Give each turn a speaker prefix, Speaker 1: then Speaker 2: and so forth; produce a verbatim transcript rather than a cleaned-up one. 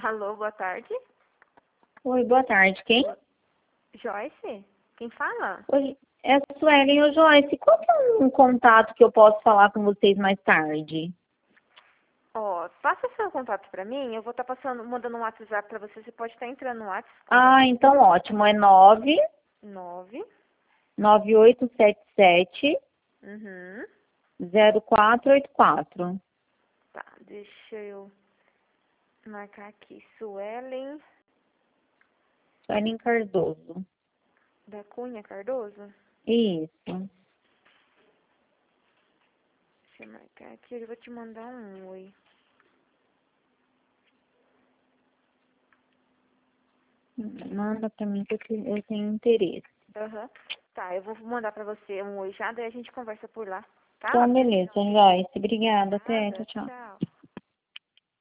Speaker 1: Alô, boa tarde.
Speaker 2: Oi, boa tarde. Quem?
Speaker 1: Joyce? Quem fala?
Speaker 2: Oi, é a Suelen e o Joyce. Qual que é um contato que eu posso falar com vocês mais tarde?
Speaker 1: Ó, passa seu contato pra mim, eu vou estar passando, mandando um WhatsApp pra você, você pode estar entrando no WhatsApp.
Speaker 2: Ah, então ótimo. É nove
Speaker 1: Nove.
Speaker 2: nove oito sete sete
Speaker 1: Uhum.
Speaker 2: zero quatro oito quatro.
Speaker 1: Tá, deixa eu marcar aqui. Suelen
Speaker 2: Suelen Cardoso.
Speaker 1: da Cunha Cardoso.
Speaker 2: Isso.
Speaker 1: Deixa eu marcar aqui, eu vou te mandar um oi.
Speaker 2: Manda pra mim que eu te- eu tenho interesse.
Speaker 1: Aham. Tá, eu vou mandar pra você um oi já, daí a gente conversa por lá, tá?
Speaker 2: Então, beleza, Joyce. Obrigada. Até.
Speaker 1: Nada,
Speaker 2: Tchau, tchau.
Speaker 1: tchau.